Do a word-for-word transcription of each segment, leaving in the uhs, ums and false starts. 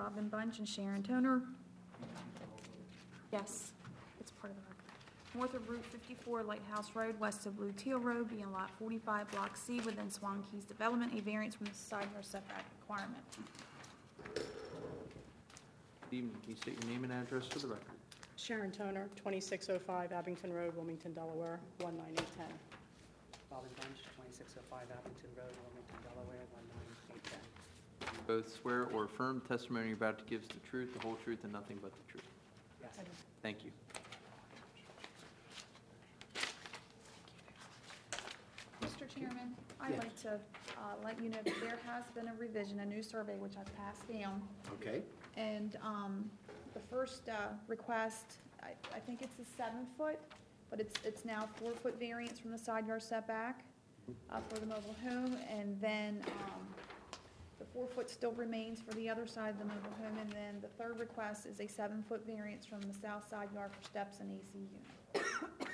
Robin Bunch and Sharon Toner. Yes, it's part of the record. North of Route fifty-four, Lighthouse Road, west of Blue Teal Road, being Lot forty-five, Block C, within Swan Keys Development, a variance from the side yard setback requirement. Good evening. Can you state your name and address for the record? Sharon Toner, twenty-six oh five Abington Road, Wilmington, Delaware, one nine eight one oh. Robin Bunch, twenty-six oh five Abington Road, Wilmington, Delaware, one nine eight one oh. Both swear or affirm the testimony you're about to give is the truth, the whole truth, and nothing but the truth. Yes. Thank you. Mister Chairman, I'd Yes. like to uh, let you know that there has been a revision, a new survey, which I've passed down. Okay, And um, the first uh, request, I I think it's a seven-foot, but it's it's now four-foot variance from the side yard setback uh, for the mobile home. And then um, the four-foot still remains for the other side of the mobile home. And then the third request is a seven-foot variance from the south side yard for steps and A C unit.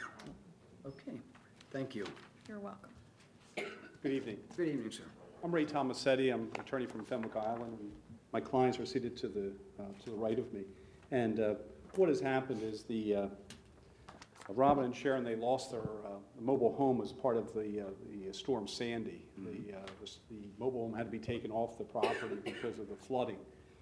okay, thank you. You're welcome. Good evening. Good evening, sir. I'm Ray Tomasetti. I'm an attorney from Fenwick Island. And my clients are seated to the uh, to the right of me. And uh, what has happened is the uh, Robin and Sharon, they lost their uh, mobile home as part of the uh, the Storm Sandy. The, uh, the the mobile home had to be taken off the property because of the flooding.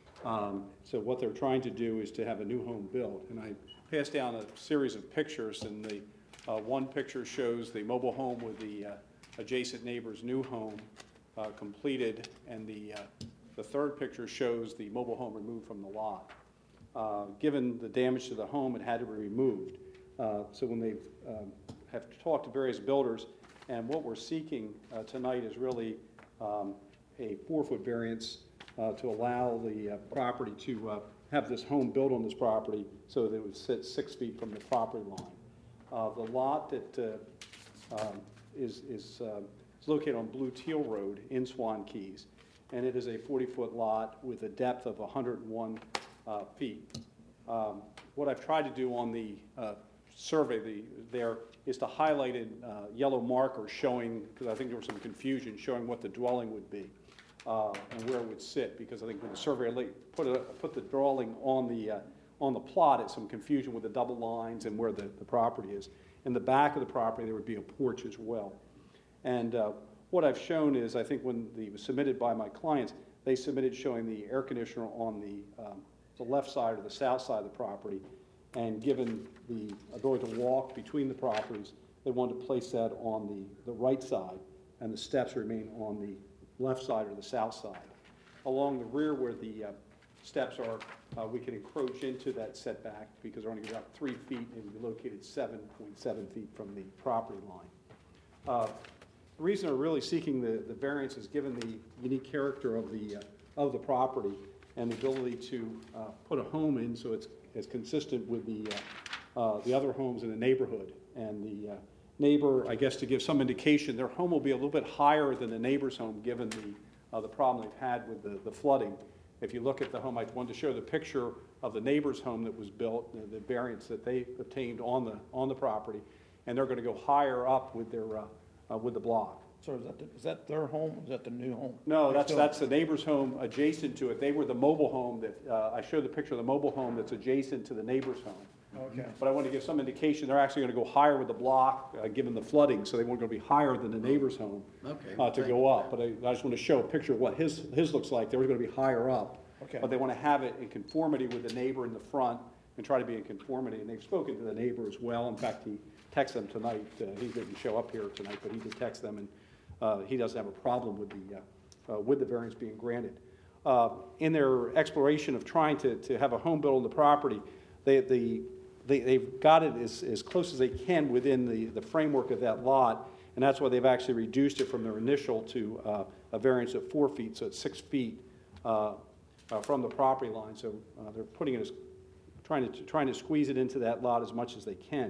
Um, so what they're trying to do is to have a new home built. And I passed down a series of pictures, and the uh, one picture shows the mobile home with the uh, adjacent neighbor's new home uh, completed, and the uh, the third picture shows the mobile home removed from the lot. Uh, given the damage to the home, it had to be removed. Uh, so when they um, have talked to various builders, and what we're seeking uh, tonight is really um, a four-foot variance uh, to allow the uh, property to uh, have this home built on this property so that it would sit six feet from the property line. Uh, the lot that uh, um, is, is, uh, is located on Blue Teal Road in Swan Keys, and it is a forty-foot lot with a depth of one hundred one uh, feet. Um, what I've tried to do on the uh, survey the, there is to highlight in uh, yellow markers showing, because I think there was some confusion, showing what the dwelling would be uh, and where it would sit, because I think when the surveyor put, a, put the dwelling on the, uh, on the plot, it's some confusion with the double lines and where the, the property is. In the back of the property, there would be a porch as well. And uh, what I've shown is, I think when the, it was submitted by my clients, they submitted showing the air conditioner on the, um, the left side or the south side of the property. And given the ability to walk between the properties, they wanted to place that on the, the right side, and the steps remain on the left side or the south side. Along the rear where the uh, steps are, uh, we can encroach into that setback because they're only about three feet and be located seven point seven feet from the property line. Uh, the reason we're really seeking the, the variance is given the unique character of the, uh, of the property and the ability to uh, put a home in so it's as consistent with the, uh, uh, the other homes in the neighborhood. And the uh, neighbor, I guess to give some indication, their home will be a little bit higher than the neighbor's home given the, uh, the problem they've had with the, the flooding. If you look at the home, I wanted to show the picture of the neighbor's home that was built, the, the variance that they obtained on the, on the property, and they're going to go higher up with, their, uh, uh, with the block. So is that, the, is that their home, or is that the new home? No, that's, Still- that's the neighbor's home adjacent to it. They were the mobile home that, uh, I showed the picture of the mobile home that's adjacent to the neighbor's home. Okay. But I want to give some indication they're actually going to go higher with the block, uh, given the flooding, so they weren't going to be higher than the neighbor's home Okay. uh, to go up. But I, I just want to show a picture of what his, his looks like. They were going to be higher up. Okay. But they want to have it in conformity with the neighbor in the front and try to be in conformity. And they've spoken to the neighbor as well. In fact, he texted them tonight. Uh, he didn't show up here tonight, but he did text them, and uh, he doesn't have a problem with the, uh, uh, with the variance being granted. Uh, in their exploration of trying to, to have a home built on the property, they, the, they, they've got it as, as close as they can within the, the framework of that lot, and that's why they've actually reduced it from their initial to uh, a variance of four feet, so it's six feet uh, uh, from the property line. So uh, they're putting it as, trying to, trying to squeeze it into that lot as much as they can.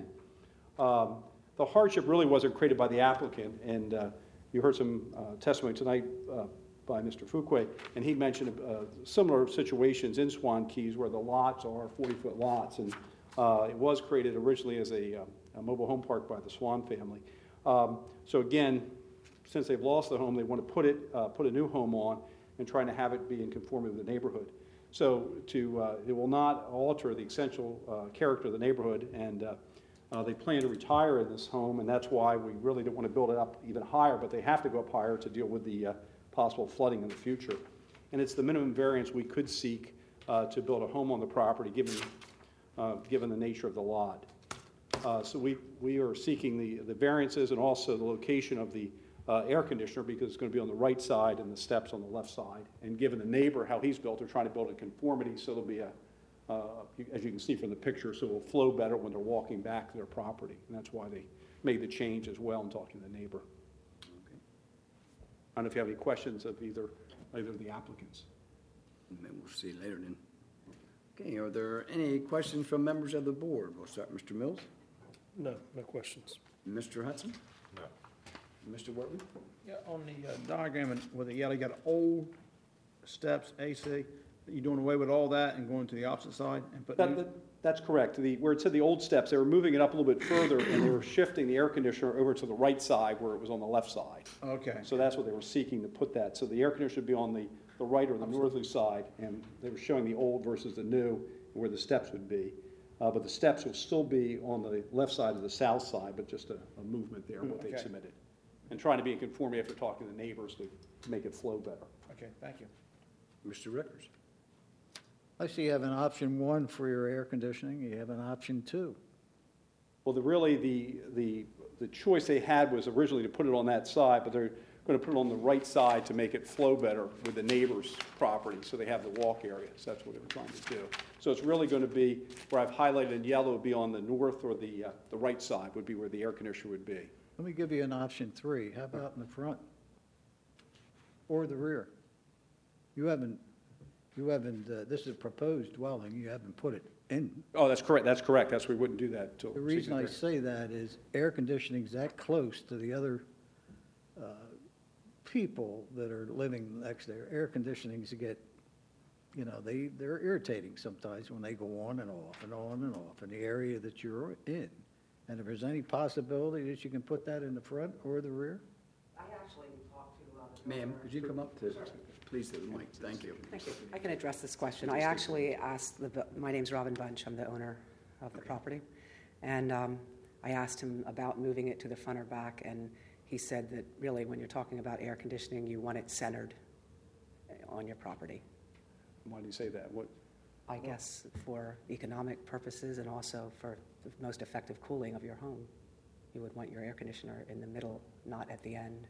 Um, the hardship really wasn't created by the applicant, and uh, you heard some uh, testimony tonight uh, by Mister Fuqua, and he mentioned uh, similar situations in Swan Keys where the lots are forty-foot lots, and uh, it was created originally as a, uh, a mobile home park by the Swan family. Um, so again, since they've lost the home, they want to put it, uh, put a new home on and trying to have it be in conformity with the neighborhood. So to, uh, it will not alter the essential uh, character of the neighborhood, and uh, uh, they plan to retire in this home, and that's why we really don't want to build it up even higher, but they have to go up higher to deal with the uh, possible flooding in the future. And it's the minimum variance we could seek uh, to build a home on the property, given, uh, given the nature of the lot. Uh, So we, we are seeking the, the variances and also the location of the uh, air conditioner, because it's going to be on the right side and the steps on the left side. And given the neighbor, how he's built, they're trying to build a conformity, so there'll be a, uh, as you can see from the picture, so it will flow better when they're walking back to their property. And that's why they made the change as well in talking to the neighbor. I don't know if you have any questions of either, either of the applicants. Maybe we'll see later then. Okay, are there any questions from members of the board? We'll start, Mister Mills. No, no questions. Mister Hudson? No. Mister Wortman? Yeah, on the uh, diagram and with the yellow, you got old steps, A C. You doing away with all that and going to the opposite side and putting That, new? that, that's correct. The, where it said the old steps, they were moving it up a little bit further, and they were shifting the air conditioner over to the right side where it was on the left side. Okay. So that's what they were seeking, to put that. So the air conditioner would be on the, the right or the northerly side, and they were showing the old versus the new, where the steps would be. Uh, but the steps will still be on the left side of the south side, but just a, a movement there, what they Okay. submitted. And trying to be in conformity after talking to the neighbors to make it flow better. Okay, thank you. Mister Rickers? I see you have an option one for your air conditioning, you have an option two. Well, the, really, the, the, the choice they had was originally to put it on that side, but they're going to put it on the right side to make it flow better with the neighbor's property, so they have the walk area. So that's what they were trying to do. So it's really going to be, where I've highlighted in yellow, would be on the north or the, uh, the right side would be where the air conditioner would be. Let me give you an option three, how about in the front? Or the rear? You haven't, you haven't, uh, this is a proposed dwelling, you haven't put it in. Oh, that's correct, that's correct. That's, we wouldn't do that until. The reason I say that is air conditioning's that close to the other uh, people that are living next there. Air conditionings get, you know, they, they're irritating sometimes when they go on and off and on and off in the area that you're in. And if there's any possibility that you can put that in the front or the rear? I actually talked to, uh, the Ma'am, builder. could you come up to, please, to the mic? Thank you. Thank you. I can address this question. I actually asked, the my name's Robin Bunch, I'm the owner of the property. And um, I asked him about moving it to the front or back, and he said that really when you're talking about air conditioning, you want it centered on your property. Why do you say that? What? I guess for economic purposes and also for the most effective cooling of your home. You would want your air conditioner in the middle, not at the end.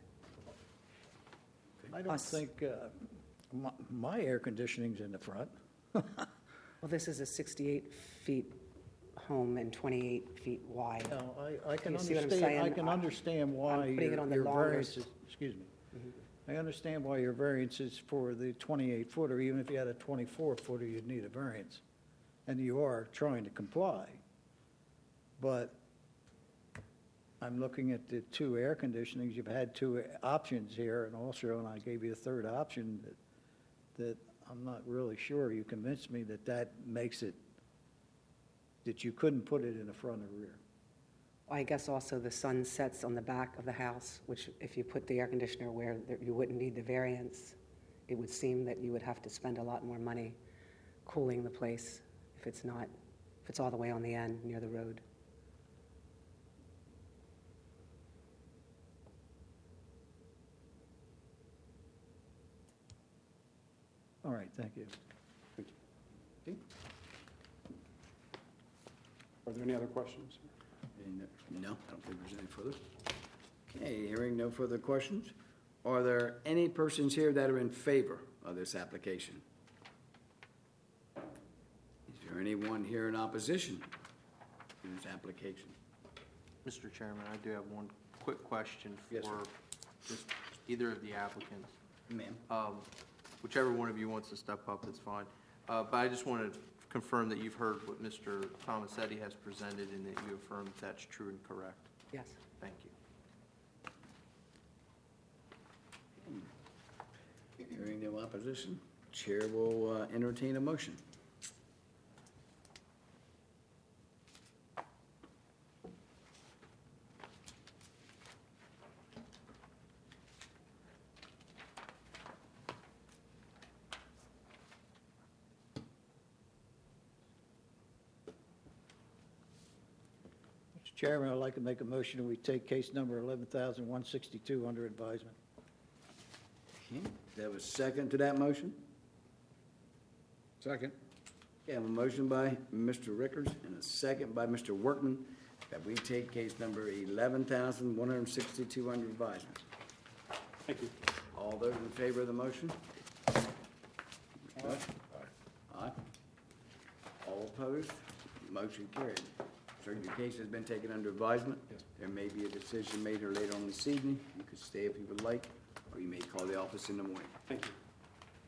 I don't Us. think, uh, my, my air conditioning's in the front. Well, this is a sixty-eight feet home and twenty-eight feet wide. No, I, I can You see what I'm understand, I saying? can I- understand why I'm putting it your on the your longer variance is, excuse me. I understand why your variance is for the twenty-eight footer, even if you had a twenty-four footer, you'd need a variance. And you are trying to comply. But I'm looking at the two air conditionings, you've had two options here, and also, and I gave you a third option that, that I'm not really sure, you convinced me that that makes it, that you couldn't put it in the front or rear. I guess also the sun sets on the back of the house, which if you put the air conditioner where there- you wouldn't need the variance, it would seem that you would have to spend a lot more money cooling the place if it's not, if it's all the way on the end near the road. All right, thank you. Are there any other questions? And, uh, No, I don't think there's any further. Okay, hearing no further questions. Are there any persons here that are in favor of this application? Is there anyone here in opposition to this application? Mister Chairman, I do have one quick question Yes, sir. for just either of the applicants. Ma'am? Um, Whichever one of you wants to step up, that's fine. Uh, But I just want to confirm that you've heard what Mister Tomasetti has presented and that you affirm that that's true and correct. Yes. Thank you. Hearing no opposition, Chair will uh, entertain a motion. Chairman, I'd like to make a motion that we take case number eleven thousand one sixty-two under advisement. Okay, there was a second to that motion? Second. Okay, I have a motion by Mister Rickards and a second by Mister Workman that we take case number eleven thousand one hundred sixty-two under advisement. Thank you. All those in favor of the motion? Mister Bush? Aye. All opposed? Motion carried. Sir, your case has been taken under advisement. Yes. There may be a decision made here later on this evening. You could stay if you would like, or you may call the office in the morning. Thank you.